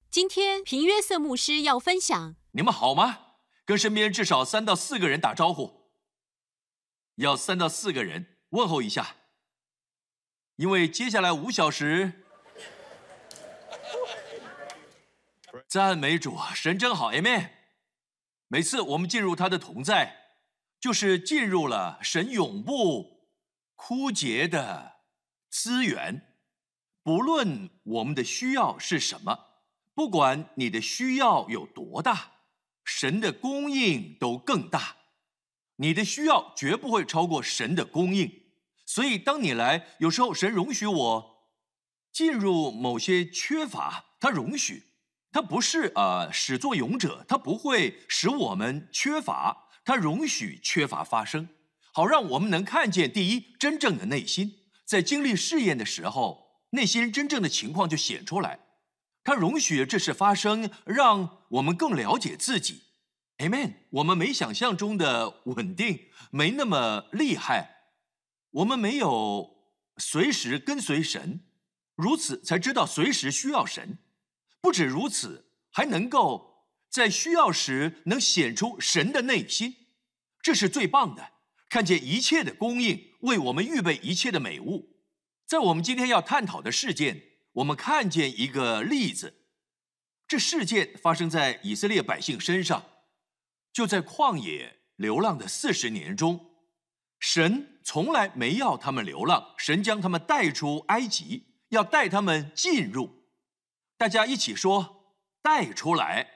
今天平约瑟牧师要分享。 你们好吗？跟身边至少3到4个人打招呼，要3到4个人问候一下，因为接下来5小时，赞美主，神真好 ，Amen。每次我们进入他的同在，就是进入了神永不枯竭的资源，不论我们的需要是什么。不管你的需要有多大，神的供应都更大。你的需要绝不会超过神的供应。所以当你来，有时候神容许我进入某些缺乏，他容许，他不是始作俑者，他不会使我们缺乏，他容许缺乏发生，好让我们能看见第一真正的内心，在经历试验的时候，内心真正的情况就显出来。他容许这事发生，让我们更了解自己。Amen。我们没想象中的稳定，没那么厉害，我们没有随时跟随神，如此才知道随时需要神。不止如此，还能够在需要时能显出神的内心，这是最棒的。看见一切的供应，为我们预备一切的美物。在我们今天要探讨的事件，我们看见一个例子，这事件发生在以色列百姓身上，就在旷野流浪的40年中，神从来没要他们流浪，神将他们带出埃及，要带他们进入。大家一起说，带出来，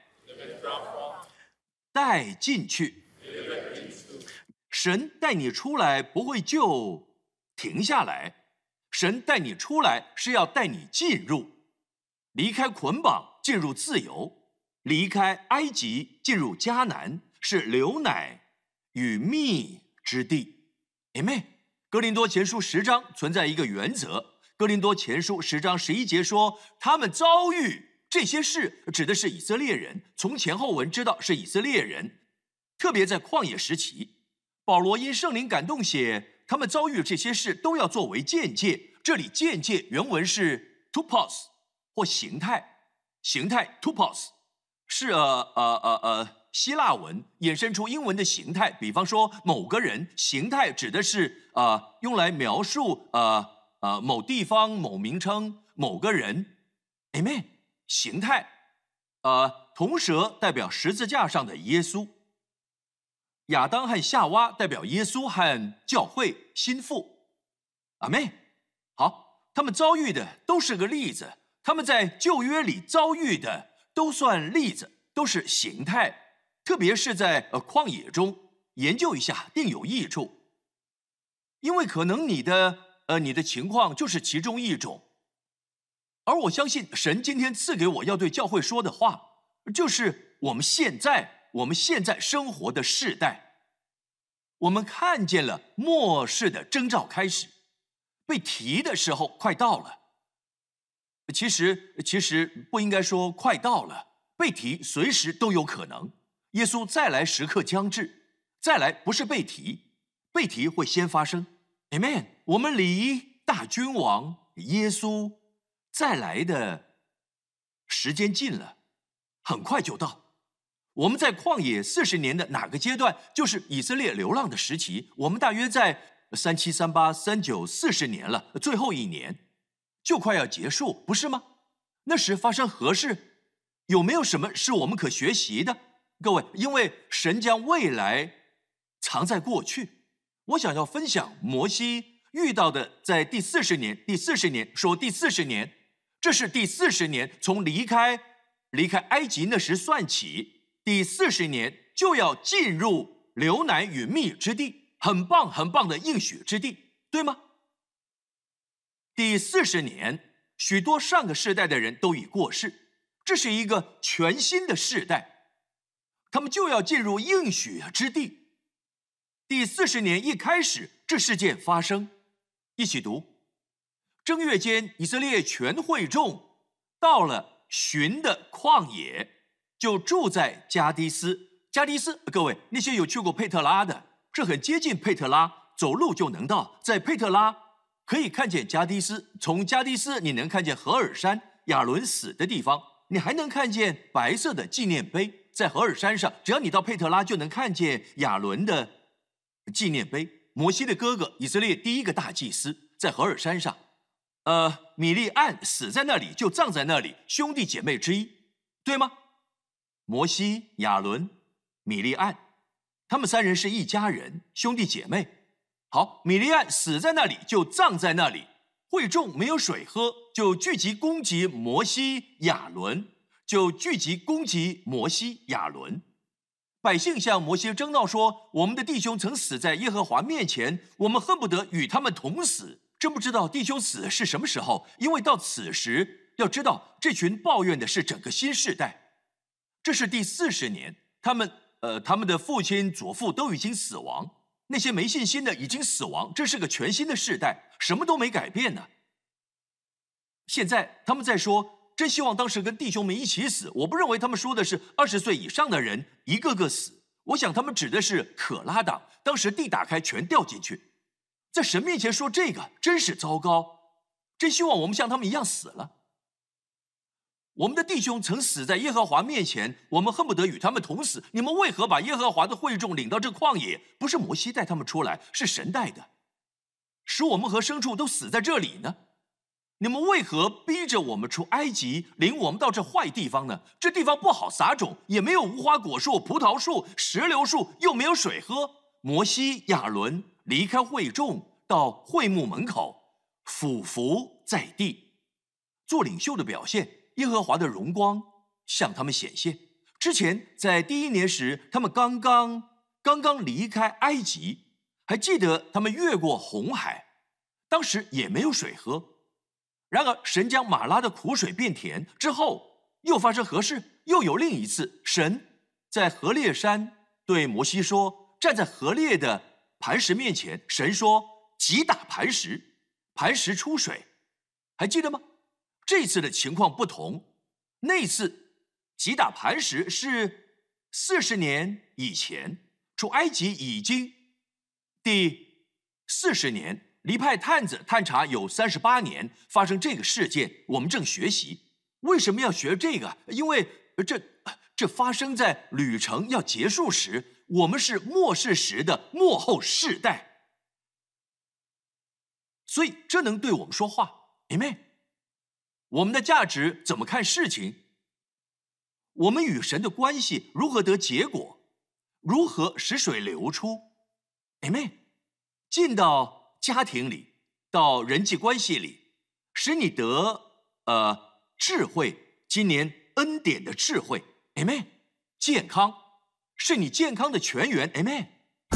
带进去。神带你出来不会就停下来，神带你出来是要带你进入，离开捆绑进入自由，离开埃及进入迦南，是流奶与蜜之地。Amen。哥林多前书10章存在一个原则，哥林多前书10章11节说，他们遭遇这些事，指的是以色列人，从前后文知道是以色列人，特别在旷野时期，保罗因圣灵感动写，他们遭遇这些事都要作为见解。这里见解原文是 tupos 或形态，形态 tupos 是希腊文衍生出英文的形态，比方说某个人，形态指的是用来描述某地方、某名称、某个人。Amen。形态铜蛇代表十字架上的耶稣，亚当和夏娃代表耶稣和教会心腹。阿们。好，他们遭遇的都是个例子，他们在旧约里遭遇的都算例子，都是形态，特别是在旷野中研究一下定有益处，因为可能你的情况就是其中一种。而我相信神今天赐给我要对教会说的话，就是我们现在生活的世代，我们看见了末世的征兆开始，被提的时候快到了。其实不应该说快到了，被提随时都有可能。耶稣再来时刻将至，再来不是被提，被提会先发生。Amen。我们离大君王耶稣再来的时间近了，很快就到。我们在旷野40年的哪个阶段？就是以色列流浪的时期。我们大约在37、38、39、40年了，最后一年就快要结束，不是吗？那时发生何事？有没有什么是我们可学习的？各位，因为神将未来藏在过去。我想要分享摩西遇到的，在第40年说第40年，这是第40年，从离开埃及那时算起，第40年就要进入流奶与蜜之地，很棒很棒的应许之地，对吗？第40年，许多上个世代的人都已过世，这是一个全新的世代，他们就要进入应许之地。第40年一开始，这事件发生，一起读。正月间，以色列全会众到了寻的旷野，就住在加迪斯。加迪斯，各位那些有去过佩特拉的，这很接近佩特拉，走路就能到。在佩特拉可以看见加迪斯，从加迪斯你能看见何尔山、亚伦死的地方。 你还能看见白色的纪念碑，在何尔山上，只要你到佩特拉，就能看见亚伦的纪念碑。摩西的哥哥，以色列第一个大祭司，在何尔山上。米利暗死在那里，就葬在那里，兄弟姐妹之一，对吗？摩西、亚伦、米利暗，他们三人是一家人，兄弟姐妹。好，米利暗死在那里，就葬在那里。会众没有水喝，就聚集攻击摩西、亚伦，百姓向摩西争闹说：“我们的弟兄曾死在耶和华面前，我们恨不得与他们同死。”真不知道弟兄死是什么时候，因为到此时，要知道这群抱怨的是整个新世代。这是第40年，他们的父亲、祖父都已经死亡，那些没信心的已经死亡，这是个全新的世代，什么都没改变呢。现在他们在说，真希望当时跟弟兄们一起死。我不认为他们说的是20岁以上的人一个个死，我想他们指的是可拉党，当时地打开全掉进去。在神面前说这个真是糟糕，真希望我们像他们一样死了。我们的弟兄曾死在耶和华面前，我们恨不得与他们同死。你们为何把耶和华的会众领到这旷野？不是摩西带他们出来，是神带的，使我们和牲畜都死在这里呢？你们为何逼着我们出埃及，领我们到这坏地方呢？这地方不好撒种，也没有无花果树、葡萄树、石榴树，又没有水喝。摩西、亚伦离开会众，到会幕门口，俯伏在地，做领袖的表现。耶和华的荣光向他们显现。之前在第1年时，他们刚刚离开埃及，还记得他们越过红海，当时也没有水喝。然而神将马拉的苦水变甜之后，又发生何事？又有另一次，神在何烈山对摩西说，站在何烈的磐石面前，神说击打磐石，磐石出水，还记得吗？这次的情况不同，那次击打磐石是40年以前，出埃及已经第40年，离派探子探查有38年，发生这个事件，我们正学习。为什么要学这个？因为这发生在旅程要结束时，我们是末世时的末后世代，所以这能对我们说话。Amen。我们的价值怎么看事情？我们与神的关系如何得结果？如何使水流出 ？Amen。进到家庭里，到人际关系里，使你得智慧。今年恩典的智慧 ，Amen。健康是你健康的泉源 ，Amen。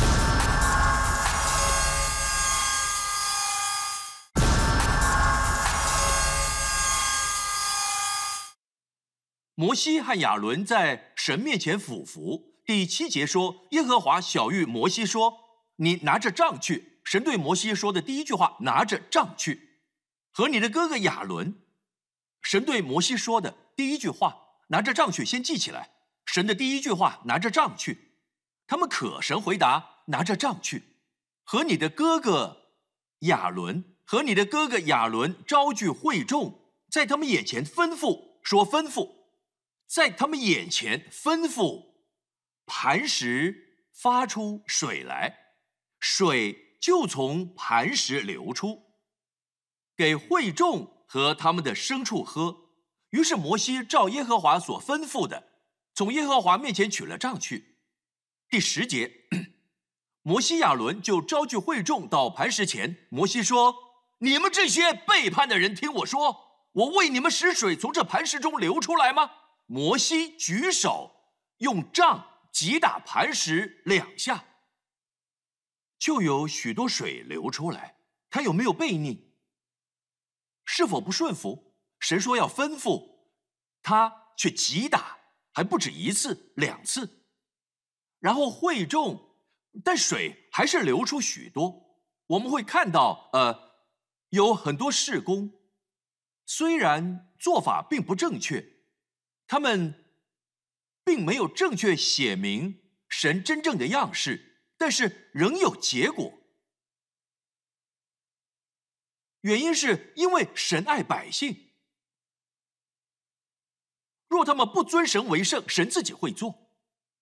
摩西和亚伦在神面前俯伏。第7节说，耶和华晓谕摩西说：“你拿着杖去。”神对摩西说的第一句话，拿着杖去。和你的哥哥亚伦，神对摩西说的第一句话，拿着杖去，先记起来。神的第一句话，拿着杖去。他们可神回答，拿着杖去。和你的哥哥亚伦招聚会众，在他们眼前吩咐，在他们眼前吩咐，磐石发出水来，水就从磐石流出，给会众和他们的牲畜喝。于是摩西照耶和华所吩咐的，从耶和华面前取了杖去。第10节，摩西亚伦就招聚会众到磐石前。摩西说：“你们这些背叛的人，听我说，我为你们使水从这磐石中流出来吗？”摩西举手，用杖击打磐石2下，就有许多水流出来。他有没有悖逆？是否不顺服？神说要吩咐，他却击打，还不止1次、2次。然后会众，但水还是流出许多。我们会看到，有很多事工，虽然做法并不正确，他们并没有正确写明神真正的样式，但是仍有结果。原因是因为神爱百姓。 若他们不尊神为圣，神自己会做。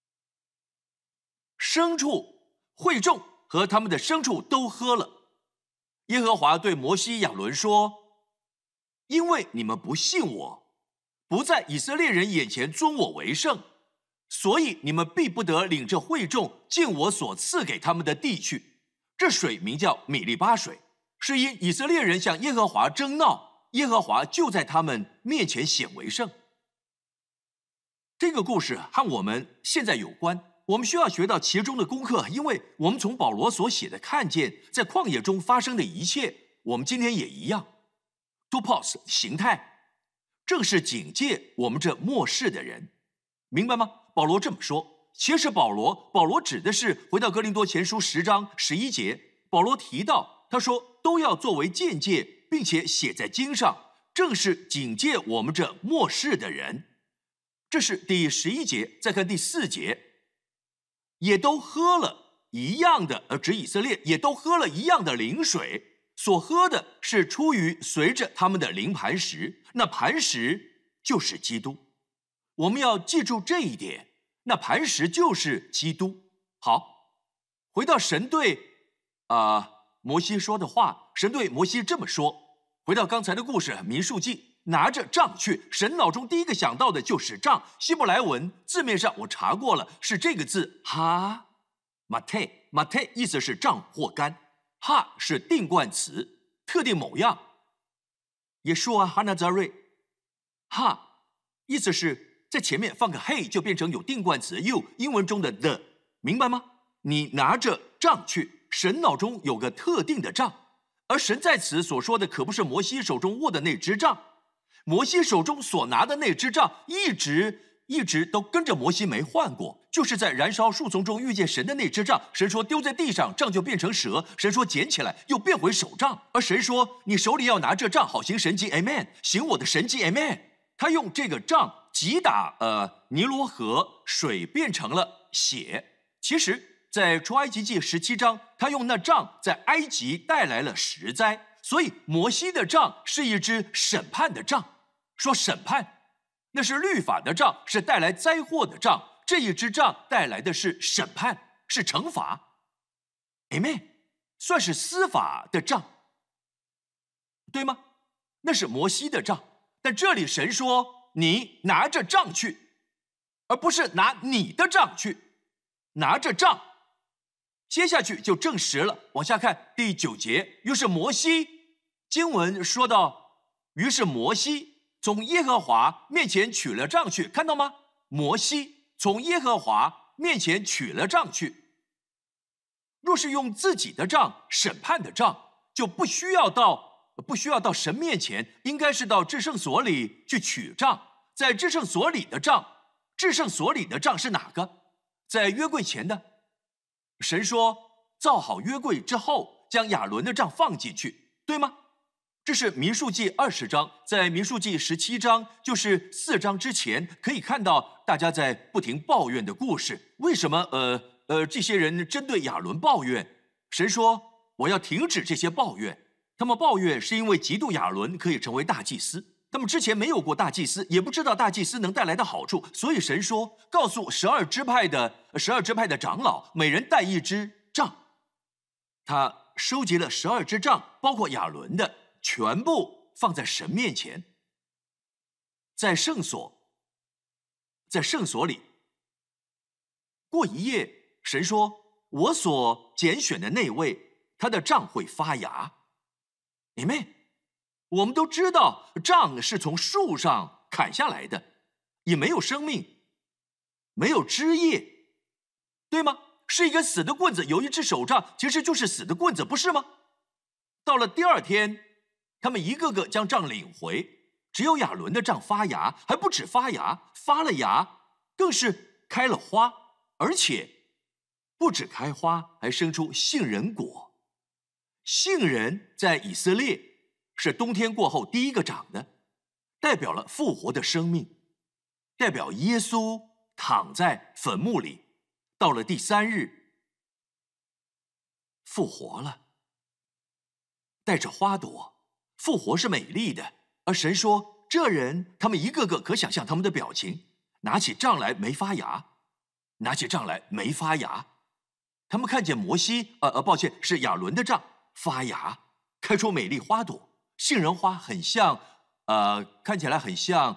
牲畜、会众和他们的牲畜都喝了。耶和华对摩西、亚伦说：因为你们不信我，不在以色列人眼前尊我为圣，所以你们必不得领着会众进我所赐给他们的地去。这水名叫米利巴水，是因以色列人向耶和华争闹，耶和华就在他们面前显为圣。这个故事和我们现在有关，我们需要学到其中的功课，因为我们从保罗所写的看见在旷野中发生的一切，我们今天也一样。topos 形态，正是警戒我们这末世的人，明白吗？保罗这么说，其实保罗指的是回到哥林多前书10章11节，保罗提到，他说都要作为鉴戒，并且写在经上，正是警戒我们这末世的人。这是第11节，再看第4节，也都喝了一样的，指以色列也都喝了一样的灵水，所喝的是出于随着他们的灵磐石，那磐石就是基督。我们要记住这一点，那磐石就是基督。好，回到神对摩西说的话，神对摩西这么说。回到刚才的故事，民数记，拿着杖去，神脑中第一个想到的就是杖。希伯来文字面上我查过了，是这个字哈马忒，意思是杖或杆，哈是定冠词，特定某样。耶稣哈拿扎瑞，哈意思是在前面放个 hey 就变成有定冠词 you， 英文中的 the， 明白吗？你拿着杖去，神脑中有个特定的杖，而神在此所说的可不是摩西手中握的那支杖，摩西手中所拿的那支杖一直都跟着摩西没换过，就是在燃烧树丛中遇见神的那支杖，神说丢在地上，杖就变成蛇，神说捡起来又变回手杖，而神说你手里要拿着杖好行神迹 Amen， 行我的神迹 Amen。 他用这个杖击打尼罗河，水变成了血。其实在出埃及记17章，他用那杖在埃及带来了10灾，所以摩西的杖是一支审判的杖。说审判，那是律法的杖，是带来灾祸的杖，这一支杖带来的是审判，是惩罚。Amen， 算是司法的杖，对吗？那是摩西的杖，但这里神说你拿着杖去，而不是拿你的杖去，拿着杖。接下去就证实了，往下看第9节，于是摩西，经文说到，于是摩西从耶和华面前取了杖去，看到吗？摩西从耶和华面前取了杖去。若是用自己的杖，审判的杖，就不需要到神面前，应该是到至圣所里去取杖。在至圣所里的杖，至圣所里的杖是哪个？在约柜前的。神说造好约柜之后，将亚伦的杖放进去，对吗？这是民数记20章，在民数记17章，就是4章之前，可以看到大家在不停抱怨的故事。为什么这些人针对亚伦抱怨？神说我要停止这些抱怨。他们抱怨是因为嫉妒亚伦可以成为大祭司，他们之前没有过大祭司，也不知道大祭司能带来的好处，所以神说告诉12支派的长老，每人带一支杖。他收集了12支杖，包括亚伦的，全部放在神面前。在圣所里过一夜，神说我所拣选的那位，他的杖会发芽。Amen。我们都知道杖是从树上砍下来的，也没有生命，没有枝叶，对吗？是一根死的棍子，有一只手杖，其实就是死的棍子，不是吗？到了第2天，他们一个个将杖领回，只有亚伦的杖发芽，还不止发芽，发了芽，更是开了花，而且不止开花，还生出杏仁果。杏仁在以色列是冬天过后第一个长的，代表了复活的生命，代表耶稣躺在坟墓里，到了第3日复活了，带着花朵。复活是美丽的，而神说这人，他们一个个可想象他们的表情，拿起杖来没发芽，拿起杖来没发芽。他们看见摩西，抱歉，是亚伦的杖发芽，开出美丽花朵，杏仁花很像，看起来很像，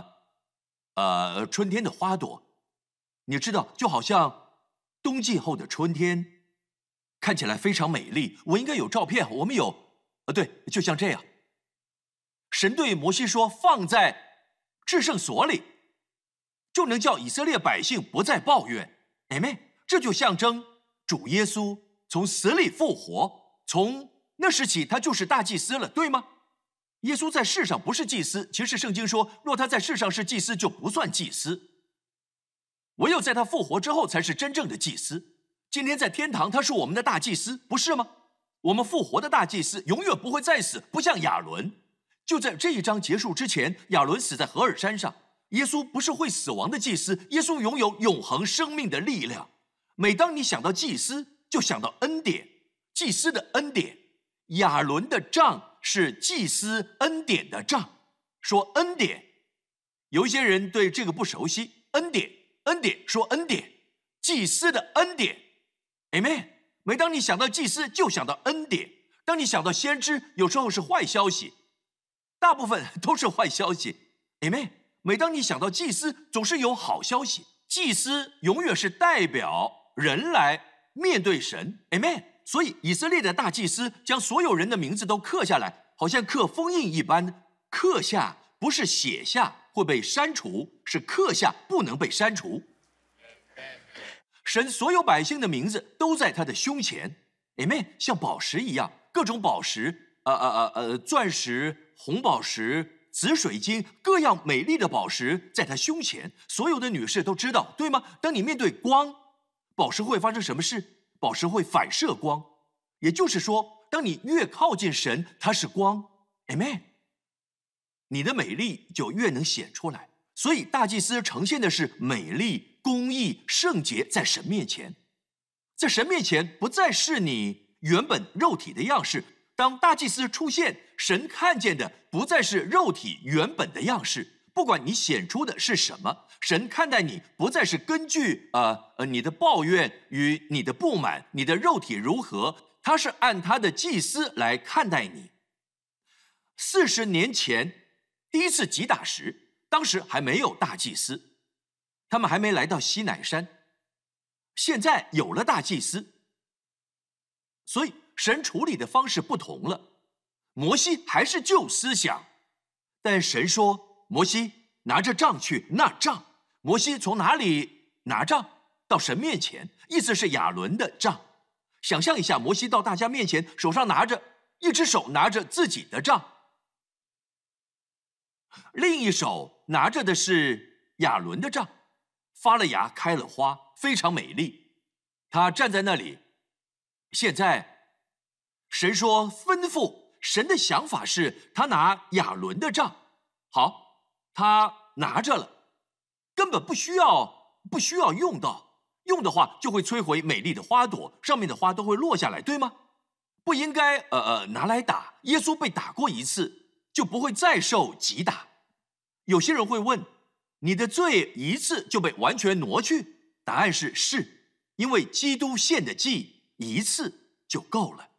春天的花朵。你知道，就好像冬季后的春天，看起来非常美丽。我应该有照片，我们有，对，就像这样。神对摩西说，放在至圣所里，就能叫以色列百姓不再抱怨。Amen。这就象征主耶稣从死里复活，从那时起他就是大祭司了，对吗？耶稣在世上不是祭司，其实圣经说，若他在世上是祭司，就不算祭司，唯有在他复活之后才是真正的祭司。今天在天堂，他是我们的大祭司，不是吗？我们复活的大祭司永远不会再死，不像亚伦。就在这一章结束之前，亚伦死在何珥山上。耶稣不是会死亡的祭司，耶稣拥有永恒生命的力量。每当你想到祭司，就想到恩典，祭司的恩典。亚伦的杖是祭司恩典的杖。说恩典，有一些人对这个不熟悉。恩典，恩典，说恩典，祭司的恩典。Amen。每当你想到祭司，就想到恩典。当你想到先知，有时候是坏消息，大部分都是坏消息。Amen。每当你想到祭司，总是有好消息。祭司永远是代表人来面对神。Amen。所以以色列的大祭司将所有人的名字都刻下来，好像刻封印一般。刻下不是写下会被删除，是刻下不能被删除。神所有百姓的名字都在他的胸前。Amen。像宝石一样，各种宝石，钻石、红宝石、紫水晶，各样美丽的宝石在他胸前。所有的女士都知道，对吗？当你面对光，宝石会发生什么事？宝石会反射光，也就是说，当你越靠近神，他是光。Amen。你的美丽就越能显出来。所以大祭司呈现的是美丽、公义、圣洁，在神面前。在神面前不再是你原本肉体的样式。当大祭司出现，神看见的不再是肉体原本的样式。不管你显出的是什么，神看待你不再是根据你的抱怨与你的不满，你的肉体如何，他是按他的祭司来看待你。40年前第一次击打时，当时还没有大祭司，他们还没来到西乃山。现在有了大祭司，所以神处理的方式不同了。摩西还是旧思想，但神说，摩西拿着杖去纳杖。摩西从哪里拿杖？到神面前，意思是亚伦的杖。想象一下，摩西到大家面前，手上拿着，一只手拿着自己的杖，另一手拿着的是亚伦的杖，发了芽，开了花，非常美丽。他站在那里。现在神说吩咐，神的想法是他拿亚伦的杖。好，他拿着了，根本不需要用到，用的话就会摧毁美丽的花朵，上面的花都会落下来，对吗？不应该拿来打。耶稣被打过一次，就不会再受击打。有些人会问，你的罪一次就被完全挪去？答案是，因为基督献的祭一次就够了。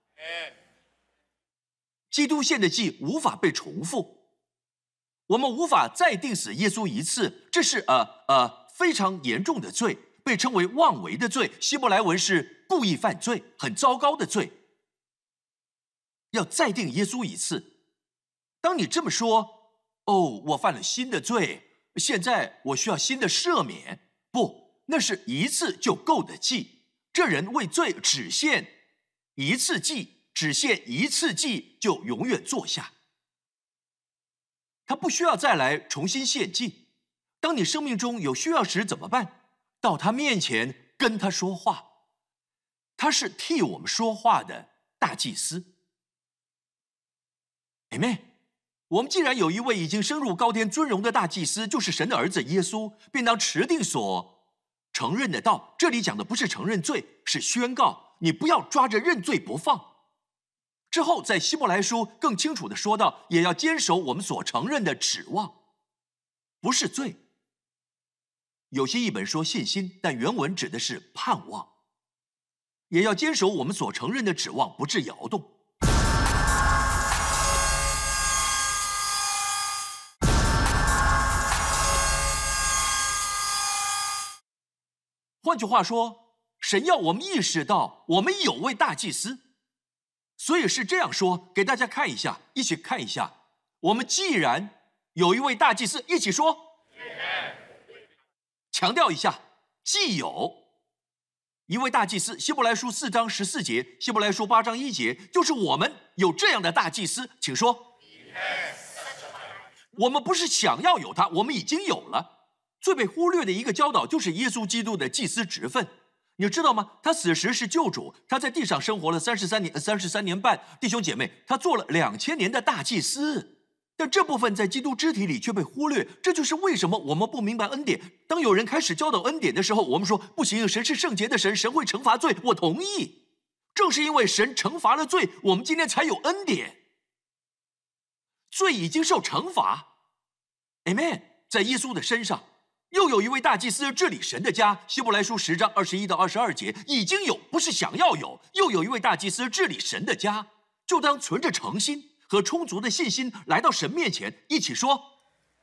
基督献的祭无法被重复，我们无法再定死耶稣一次，这是非常严重的罪，被称为妄为的罪。希伯来文是故意犯罪，很糟糕的罪。要再定耶稣一次。当你这么说，我犯了新的罪，现在我需要新的赦免。不，那是一次就够的祭。这人为罪只献一次祭，只献一次祭就永远坐下，他不需要再来重新献祭。当你生命中有需要时怎么办？到他面前跟他说话，他是替我们说话的大祭司。Amen。我们既然有一位已经升入高天尊荣的大祭司，就是神的儿子耶稣，便当持定所承认的道。这里讲的不是承认罪，是宣告。你不要抓着认罪不放。 之后在希伯来书更清楚地说到，也要坚守我们所承认的指望，不是罪。有些译本说信心，但原文指的是盼望。也要坚守我们所承认的指望，不致摇动。换句话说，神要我们意识到我们有位大祭司，所以是这样说，给大家看一下，一起看一下。我们既然有一位大祭司，一起说，强调一下，既有一位大祭司，希伯来书4章14节，希伯来书8章1节，就是我们有这样的大祭司，请说。我们不是想要有他，我们已经有了。最被忽略的一个教导就是耶稣基督的祭司职分，你知道吗？他死时是救主，他在地上生活了33年半，弟兄姐妹，他做了2000年的大祭司。但这部分在基督肢体里却被忽略，这就是为什么我们不明白恩典。当有人开始教导恩典的时候，我们说不行，神是圣洁的神，神会惩罚罪。我同意，正是因为神惩罚了罪，我们今天才有恩典。罪已经受惩罚 ，Amen。在耶稣的身上，又有一位大祭司治理神的家。希伯来书10章21到22节，已经有，不是想要有。又有一位大祭司治理神的家，就当存着诚心和充足的信心来到神面前，一起说。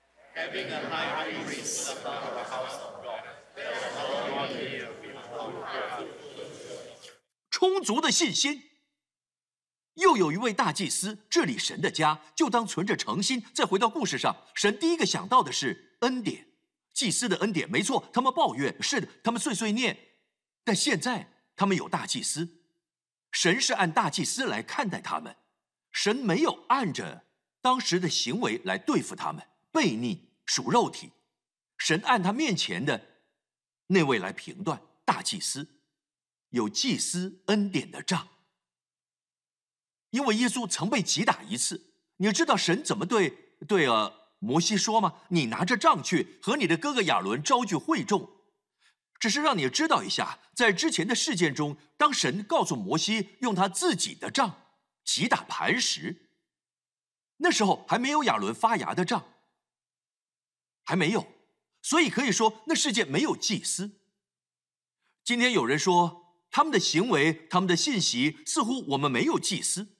充足的信心。又有一位大祭司治理神的家，就当存着诚心。再回到故事上，神第一个想到的是恩典，祭司的恩典。没错，他们抱怨，是的，他们碎碎念，但现在他们有大祭司，神是按大祭司来看待他们。神没有按着当时的行为来对付他们，悖逆属肉体，神按他面前的那位来评断。大祭司有祭司恩典的杖，因为耶稣曾被击打一次。你知道神怎么对摩西说吗？你拿着杖去和你的哥哥亚伦招聚会众。只是让你知道一下，在之前的事件中，当神告诉摩西用他自己的杖击打磐石，那时候还没有亚伦发芽的杖，还没有，所以可以说那世界没有祭司。今天有人说他们的行为，他们的信息，似乎我们没有祭司。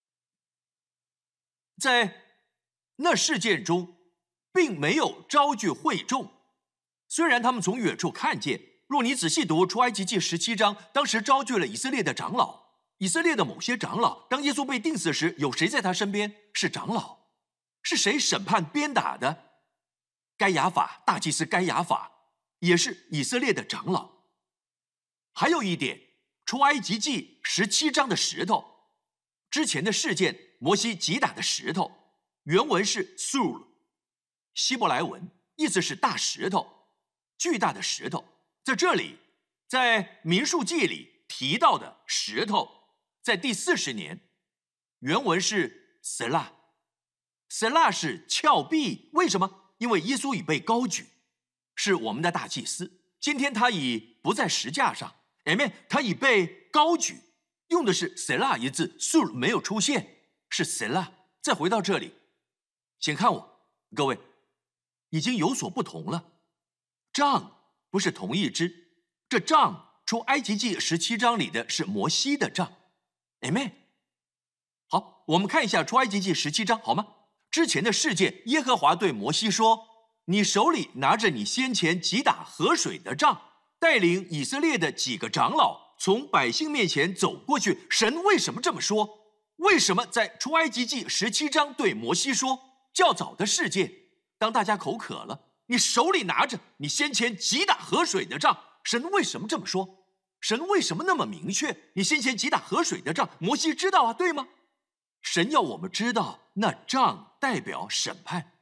在那事件中并没有招聚会众，虽然他们从远处看见。若你仔细读出埃及记17章，当时招聚了以色列的长老，以色列的某些长老，当耶稣被钉死时，有谁在他身边？是长老。是谁审判鞭打的？该亚法，大祭司该亚法，也是以色列的长老。还有一点，出埃及记17章的石头，之前的事件，摩西击打的石头，原文是 sul， 希伯来文，意思是大石头，巨大的石头。在这里，在民数记里提到的石头，在第40年，原文是 Selah 是峭壁。为什么？因为耶稣已被高举，是我们的大祭司。今天他已不在石架上 ，Amen， 他已被高举，用的是 Selah 一字 ，Sul 没有出现，是 Selah。再回到这里，请看我，各位，已经有所不同了。杖不是同一支，这杖出埃及记17章里的是摩西的杖 ，Amen。好，我们看一下出埃及记17章，好吗？之前的事件，耶和华对摩西说：“你手里拿着你先前击打河水的杖，带领以色列的几个长老从百姓面前走过去。”神为什么这么说？为什么在出埃及记17章对摩西说？较早的事件，当大家口渴了，你手里拿着你先前击打河水的杖，神为什么这么说？神为什么那么明确？你先前击打河水的杖，摩西知道啊，对吗？神要我们知道，那杖代表审判，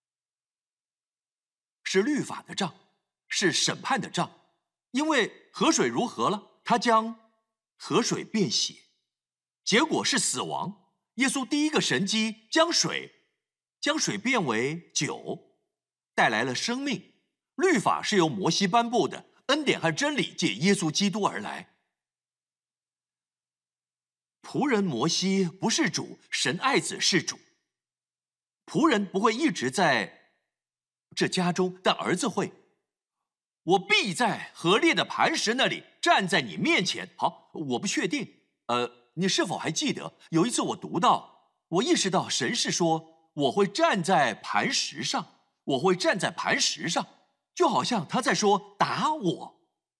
是律法的杖，是审判的杖。因为河水如何了？他将河水变血，结果是死亡。耶稣第一个神迹，将水变为酒，带来了生命。律法是由摩西颁布的，恩典和真理借耶稣基督而来。 仆人摩西不是主，神爱子是主。仆人不会一直在这家中，但儿子会。我必在河烈的磐石那里站在你面前。好，我不确定，你是否还记得有一次我读到，我意识到神是说我会站在磐石上，我会站在磐石上，就好像他在说打我。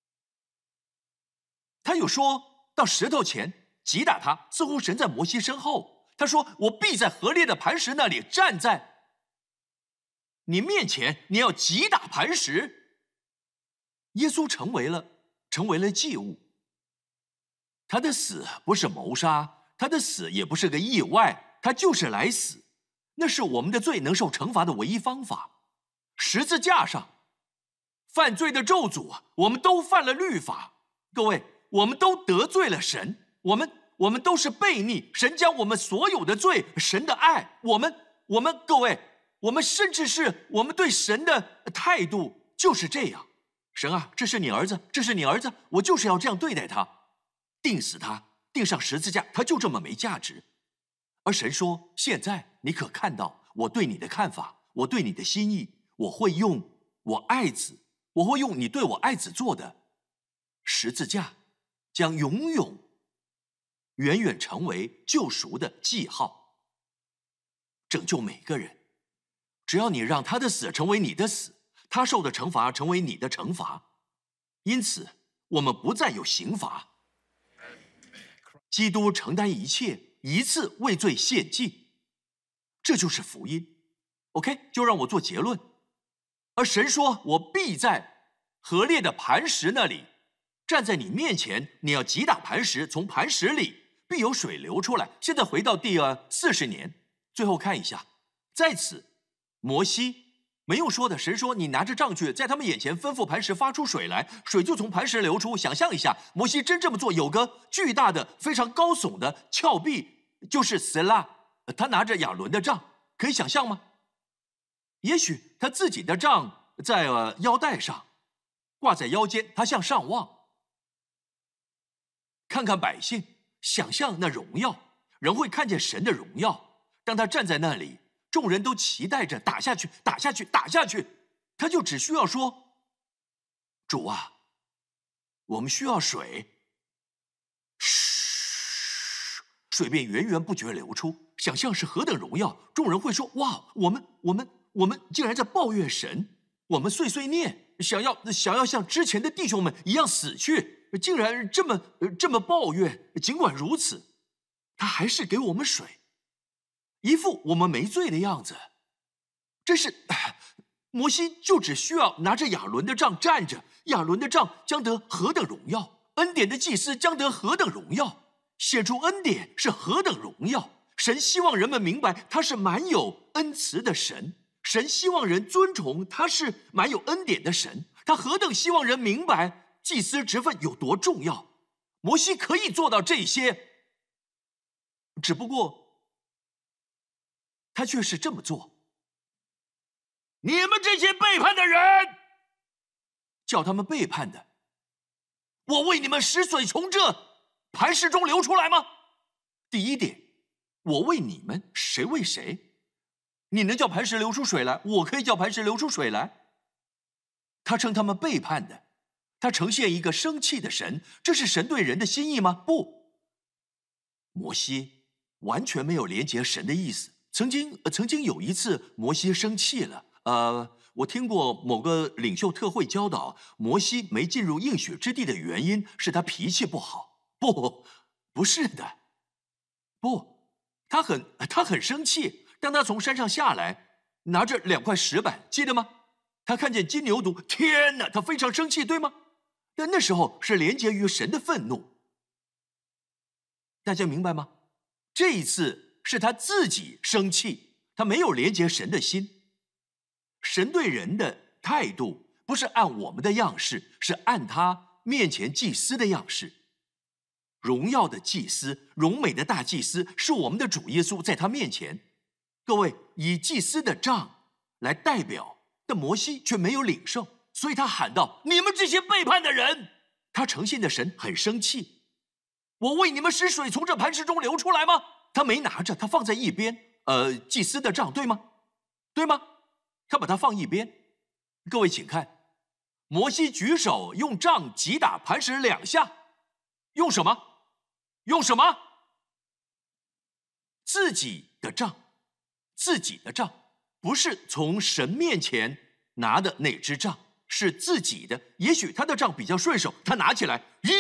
他有说到石头前击打他，似乎神在摩西身后。他说我必在河烈的磐石那里站在你面前，你要击打磐石。耶稣成为了祭物。他的死不是谋杀，他的死也不是个意外，他就是来死。那是我们的罪能受惩罚的唯一方法。十字架上犯罪的咒诅，我们都犯了律法。各位，我们都得罪了神，我们都是悖逆。神将我们所有的罪，神的爱，我们各位，我们甚至是我们对神的态度就是这样。神啊，这是你儿子，这是你儿子，我就是要这样对待他，钉死他，钉上十字架，他就这么没价值。而神说，现在你可看到我对你的看法，我对你的心意，我会用我爱子，我会用你对我爱子做的十字架，将永远远远成为救赎的记号，拯救每个人。只要你让他的死成为你的死，他受的惩罚成为你的惩罚，因此我们不再有刑罚。基督承担一切，一次为罪献祭，这就是福音。OK， 就让我做结论。而神说，我必在河烈的磐石那里站在你面前，你要击打磐石，从磐石里必有水流出来。现在回到第40年，最后看一下，在此摩西没用说的，神说你拿着杖去，在他们眼前吩咐磐石发出水来，水就从磐石流出。想象一下，摩西真这么做，有个巨大的非常高耸的峭壁，就是斯拉，他拿着亚伦的杖，可以想象吗？也许他自己的杖在腰带上挂在腰间，他向上望，看看百姓，想象那荣耀，人会看见神的荣耀。当他站在那里，众人都期待着打下去，打下去，打下去。他就只需要说：“主啊，我们需要水。”嘘，水便源源不绝流出。想象是何等荣耀！众人会说：“哇，我们竟然在抱怨神，我们碎碎念，想要像之前的弟兄们一样死去，竟然这么抱怨。尽管如此，他还是给我们水。”一副我们没罪的样子，真是摩西就只需要拿着亚伦的杖站着，亚伦的杖将得何等荣耀，恩典的祭司将得何等荣耀，显出恩典是何等荣耀。神希望人们明白他是满有恩慈的神，神希望人尊崇他是满有恩典的神，他何等希望人明白祭司职分有多重要。摩西可以做到这些，只不过他却是这么做。你们这些背叛的人，叫他们背叛的，我为你们使水从这磐石中流出来吗？第一点，我为你们，谁为谁？你能叫磐石流出水来，我可以叫磐石流出水来。他称他们背叛的，他呈现一个生气的神，这是神对人的心意吗？不，摩西完全没有连结神的意思。曾经有一次，摩西生气了。我听过某个领袖特会教导，摩西没进入应许之地的原因是他脾气不好。不是的，不，他很生气。当他从山上下来，拿着2块石板，记得吗？他看见金牛犊，天哪，他非常生气，对吗？但那时候是连结于神的愤怒。大家明白吗？这一次是他自己生气，他没有连结神的心。神对人的态度不是按我们的样式，是按他面前祭司的样式。荣耀的祭司，荣美的大祭司是我们的主耶稣，在他面前，各位以祭司的杖来代表，但摩西却没有领受，所以他喊道：“你们这些背叛的人！”他呈现的神很生气。 我为你们使水从这磐石中流出来吗？他没拿着，他放在一边。祭司的杖，对吗？对吗？他把它放一边。各位请看，摩西举手用杖击打磐石2下，用什么？用什么？自己的杖，自己的杖，不是从神面前拿的那支杖，是自己的。也许他的杖比较顺手，他拿起来，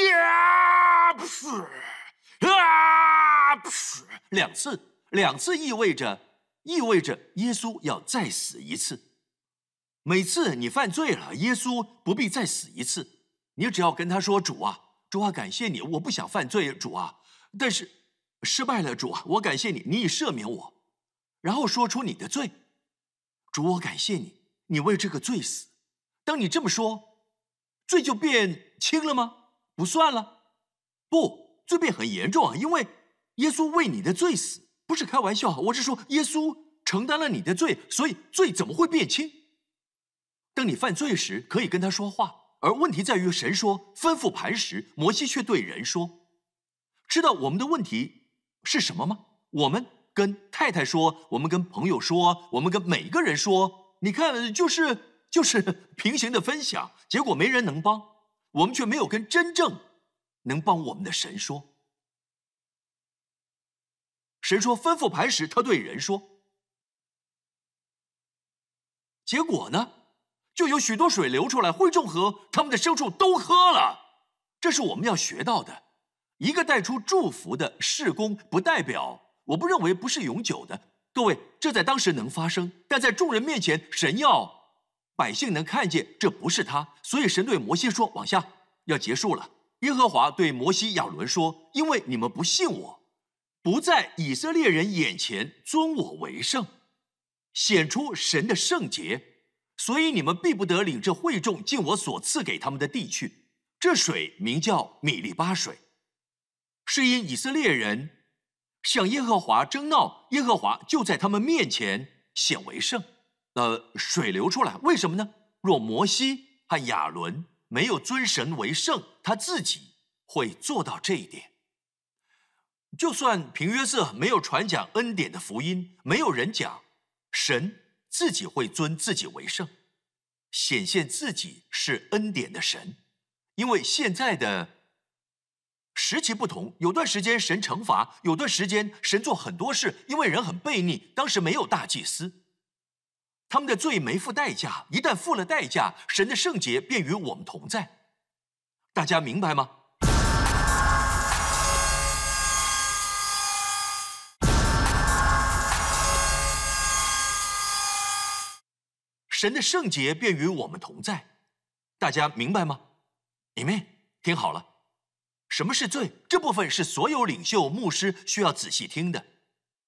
两次意味着耶稣要再死一次。每次你犯罪了，耶稣不必再死一次，你只要跟他说：“主啊，感谢你，我不想犯罪，主啊，但是失败了，主啊，我感谢你，你已赦免我。”然后说出你的罪，主，我感谢你，你为这个罪死。当你这么说，罪就变轻了吗？不算了，不，罪变很严重啊，因为耶稣为你的罪死，不是开玩笑，我是说耶稣承担了你的罪，所以罪怎么会变轻？当你犯罪时，可以跟他说话，而问题在于神说吩咐磐石，摩西却对人说。知道我们的问题是什么吗？我们跟太太说，我们跟朋友说，我们跟每个人说，你看，就是平行的分享，结果没人能帮，我们却没有跟真正能帮我们的神说。神说吩咐磐石，他对人说，结果呢，就有许多水流出来，会众河他们的牲畜都喝了。这是我们要学到的。一个带出祝福的事工，不代表，我不认为不是永久的。各位，这在当时能发生，但在众人面前，神要百姓能看见这不是他，所以神对摩西说，往下要结束了。耶和华对摩西亚伦说，因为你们不信我，不在以色列人眼前尊我为圣，显出神的圣洁，所以你们必不得领这会众进我所赐给他们的地去。这水名叫米利巴水，是因以色列人向耶和华争闹，耶和华就在他们面前显为圣。水流出来，为什么呢？若摩西和亚伦没有尊神为圣，他自己会做到这一点。就算平约瑟没有传讲恩典的福音，没有人讲，神自己会尊自己为圣，显现自己是恩典的神。因为现在的时期不同，有段时间神惩罚，有段时间神做很多事，因为人很悖逆，当时没有大祭司，他们的罪没付代价，一旦付了代价，神的圣洁便与我们同在。大家明白吗？神的圣洁便与我们同在，大家明白吗？ Amen。 听好了，什么是罪？这部分是所有领袖、牧师需要仔细听的。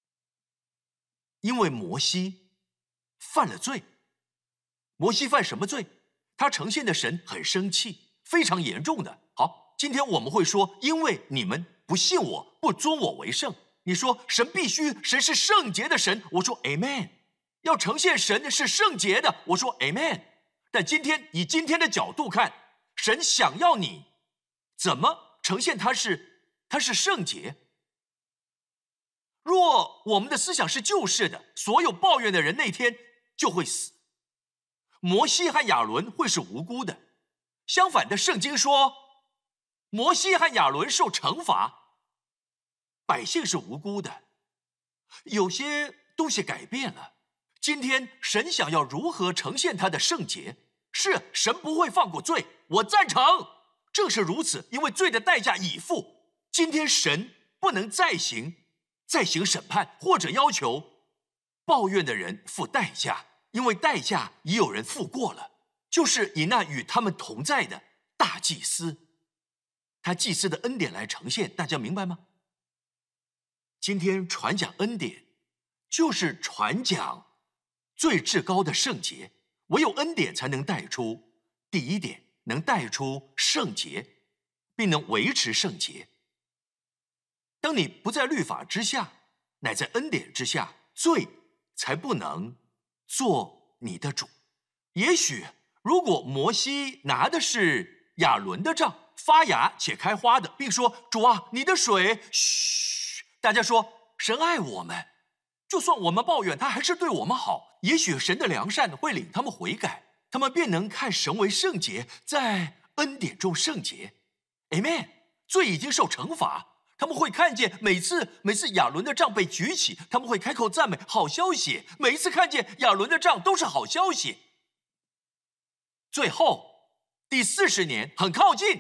因为摩西犯了罪。摩西犯什么罪？他呈现的神很生气，非常严重的。好，今天我们会说，因为你们不信我，不尊我为圣。你说神必须，神是圣洁的神，我说 Amen。 要呈现神是圣洁的，我说 Amen。 但今天以今天的角度看，神想要你怎么呈现他是圣洁。若我们的思想是旧式的，所有抱怨的人那天就会死。摩西和亚伦会是无辜的。相反的，圣经说摩西和亚伦受惩罚，百姓是无辜的。有些东西改变了。今天神想要如何呈现他的圣洁？是神不会放过罪，我赞成。正是如此，因为罪的代价已付。今天神不能再行审判，或者要求抱怨的人付代价，因为代价已有人付过了，就是以那与他们同在的大祭司，他祭司的恩典来呈现。大家明白吗？今天传讲恩典，就是传讲最至高的圣洁，唯有恩典才能带出第一点，能带出圣洁，并能维持圣洁。当你不在律法之下，乃在恩典之下，罪才不能做你的主。也许如果摩西拿的是亚伦的杖， 发芽且开花的，并说：主啊，你的水……嘘！大家说，神爱我们，就算我们抱怨，他还是对我们好。也许神的良善会领他们悔改，他们便能看神为圣洁，在恩典中圣洁。Amen。罪已经受惩罚。他们会看见每次亚伦的杖被举起，他们会开口赞美好消息。每一次看见亚伦的杖都是好消息。最后第40年很靠近，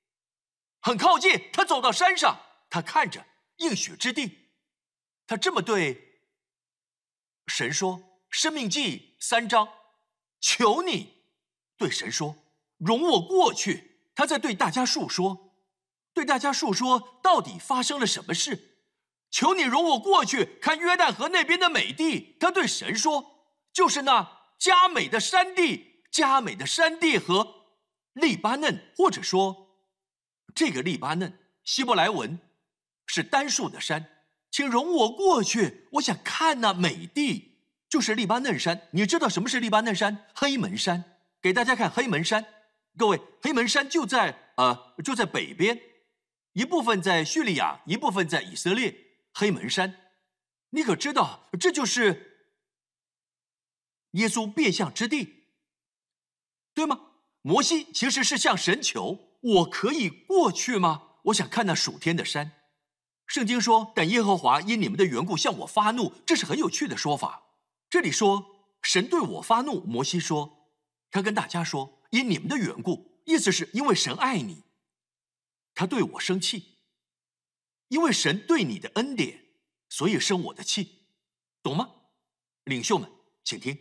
他走到山上，他看着应许之地，他这么对神说：申命记3章，求你对神说，容我过去。他在对大家述说到底发生了什么事。求你容我过去看约旦河那边的美地。他对神说，就是那佳美的山地和利巴嫩，或者说这个利巴嫩希伯来文是单数的山，请容我过去，我想看那美地，就是利巴嫩山。你知道什么是利巴嫩山？黑门山。给大家看黑门山。各位，黑门山就在北边，一部分在叙利亚，一部分在以色列。黑门山，你可知道这就是耶稣变相之地，对吗？摩西其实是向神求，我可以过去吗？我想看那属天的山。圣经说，但耶和华因你们的缘故向我发怒，这是很有趣的说法。这里说神对我发怒，摩西说，他跟大家说因你们的缘故，意思是因为神爱你，他对我生气。因为神对你的恩典，所以生我的气，懂吗？领袖们请听，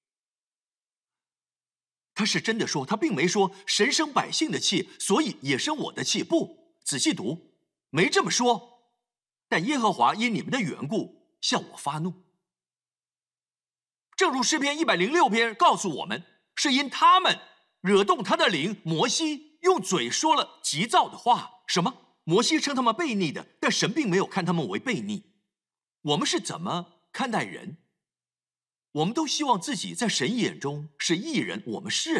他是真的说，他并没说神生百姓的气，所以也生我的气。不，仔细读，没这么说。但耶和华因你们的缘故向我发怒，正如诗篇106篇告诉我们，是因他们惹动他的灵。摩西用嘴说了急躁的话。什么？摩西称他们悖逆的，但神并没有看他们为悖逆。我们是怎么看待人？我们都希望自己在神眼中是义人，我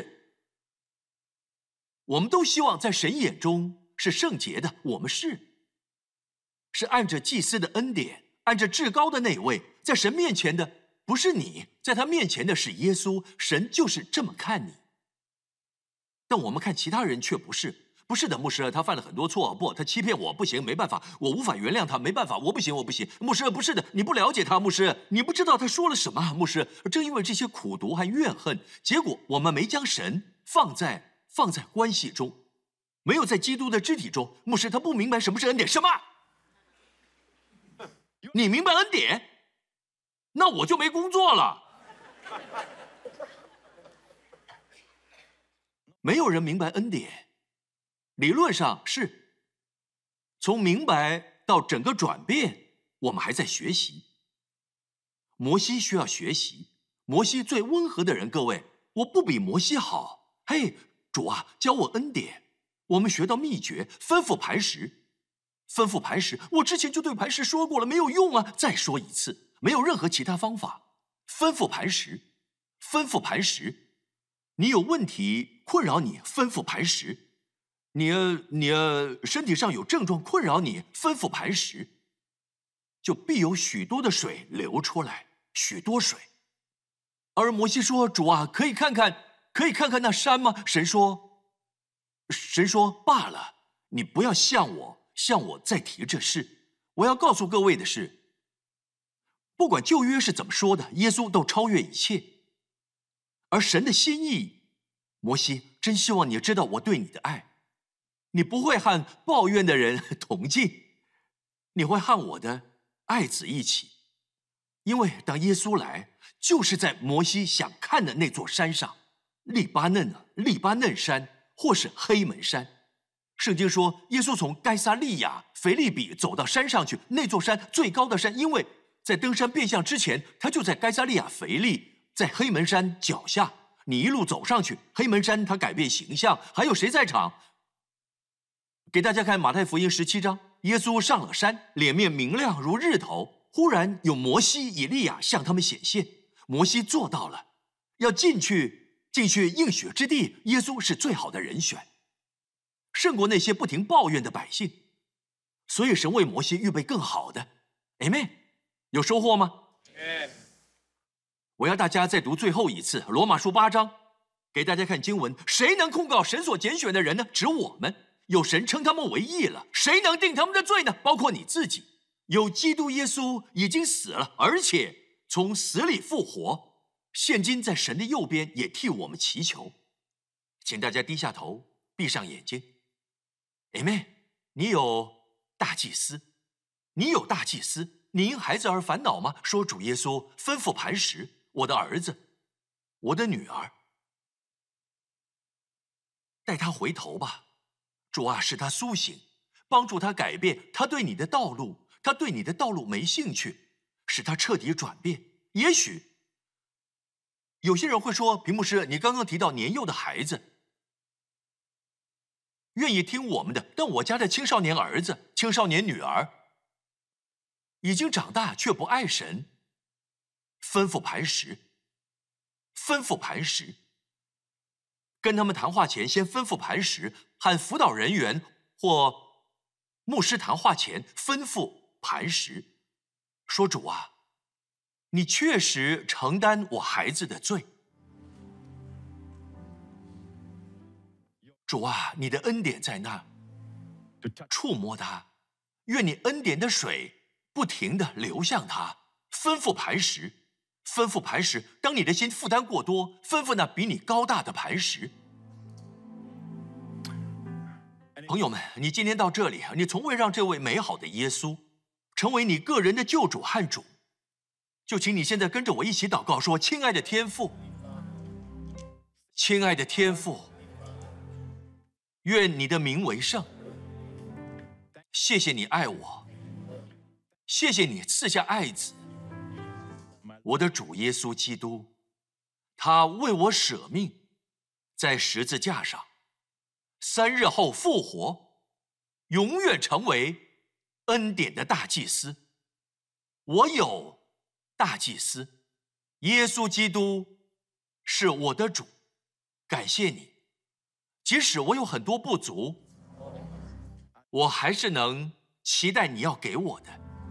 们都希望在神眼中是圣洁的，我们是按着祭司的恩典，按着至高的那位，在神面前的不是你，在他面前的是耶稣。神就是这么看你。但我们看其他人却不是的。牧师，他犯了很多错，不，他欺骗我，不行，没办法，我无法原谅他，没办法，我不行。牧师，不是的，你不了解他，牧师，你不知道他说了什么，牧师。正因为这些苦毒和怨恨，结果我们没将神放在关系中，没有在基督的肢体中。牧师，他不明白什么是恩典。什么？你明白恩典？那我就没工作了。没有人明白恩典。理论上是，从明白到整个转变，我们还在学习。摩西需要学习，摩西最温和的人，各位，我不比摩西好。嘿，主啊，教我恩典。我们学到秘诀，吩咐磐石。我之前就对磐石说过了，没有用啊，再说一次，没有任何其他方法。吩咐磐石，你有问题困扰你，吩咐磐石。你身体上有症状困扰你，吩咐磐石，就必有许多的水流出来，许多水。而摩西说：“主啊，可以看看那山吗？”神说：“罢了，你不要向我再提这事。我要告诉各位的是，不管旧约是怎么说的，耶稣都超越一切。而神的心意，摩西，真希望你知道我对你的爱。你不会和抱怨的人同进，你会和我的爱子一起。因为当耶稣来，就是在摩西想看的那座山上，利巴嫩山，或是黑门山。圣经说，耶稣从该撒利亚腓利比走到山上去，那座山最高的山，因为在登山变相之前，他就在该撒利亚腓利，在黑门山脚下。你一路走上去，黑门山它改变形象。还有谁在场？给大家看马太福音17章，耶稣上了山，脸面明亮如日头。忽然有摩西、以利亚向他们显现。摩西做到了，要进去应许之地，耶稣是最好的人选。 胜过那些不停抱怨的百姓。所以神为摩西预备更好的。Amen， 有收获吗？我要大家再读最后一次罗马书8章，给大家看经文。谁能控告神所拣选的人呢？指我们。有神称他们为义了，谁能定他们的罪呢？包括你自己。有基督耶稣已经死了，而且从死里复活，现今在神的右边，也替我们祈求。请大家低下头，闭上眼睛。Amen。你有大祭司，你有大祭司，你因孩子而烦恼吗？说主耶稣吩咐磐石，我的儿子，我的女儿，带他回头吧。主啊，使他苏醒，帮助他改变他对你的道路，他对你的道路没兴趣，使他彻底转变。也许有些人会说，屏幕师，你刚刚提到年幼的孩子愿意听我们的，但我家的青少年儿子、青少年女儿已经长大却不爱神。吩咐磐石，吩咐磐石。跟他们谈话前，先吩咐磐石，和辅导人员或牧师谈话前，吩咐磐石，说主啊，你确实承担我孩子的罪。主啊，你的恩典在那，触摸他，愿你恩典的水不停地流向他。吩咐磐石，吩咐磐石，当你的心负担过多，吩咐那比你高大的磐石。朋友们，你今天到这里，你从未让这位美好的耶稣成为你个人的救主和主，就请你现在跟着我一起祷告，说：亲爱的天父，亲爱的天父，愿你的名为圣。谢谢你爱我，谢谢你赐下爱子，我的主耶稣基督，他为我舍命，在十字架上，3日后复活，永远成为恩典的大祭司。我有大祭司，耶稣基督是我的主。感谢你，即使我有很多不足，我还是能期待你要给我的，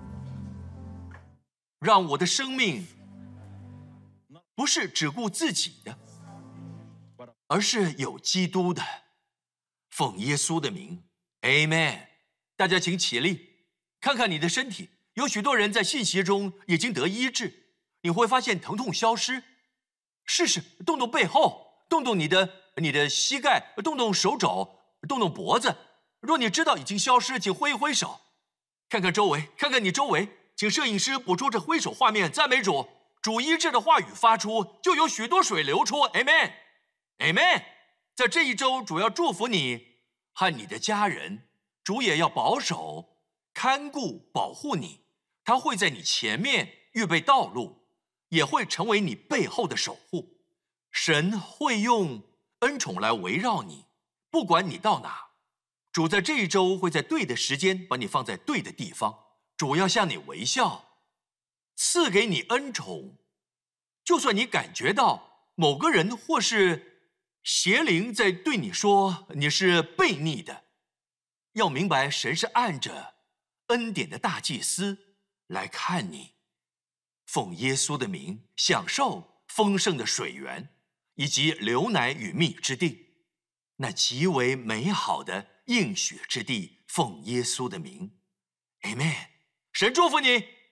让我的生命不是只顾自己的，而是有基督的。奉耶稣的名 ，Amen。大家请起立，看看你的身体。有许多人在信息中已经得医治，你会发现疼痛消失。试试动动背后，动动你的膝盖，动动手肘，动动脖子。若你知道已经消失，请挥一挥手，看看周围，看看你周围。请摄影师捕捉着挥手画面，赞美主。主医治的话语发出，就有许多水流出。Amen， Amen。在这一周，主要祝福你和你的家人，主也要保守、看顾、保护你。他会在你前面预备道路，也会成为你背后的守护。神会用恩宠来围绕你，不管你到哪，主在这一周会在对的时间把你放在对的地方。主要向你微笑，赐给你恩宠。就算你感觉到某个人或是邪灵在对你说你是悖逆的，要明白神是按着恩典的大祭司来看你。奉耶稣的名，享受丰盛的水源以及流奶与蜜之地，那极为美好的应许之地。奉耶稣的名 ，Amen。神祝福你，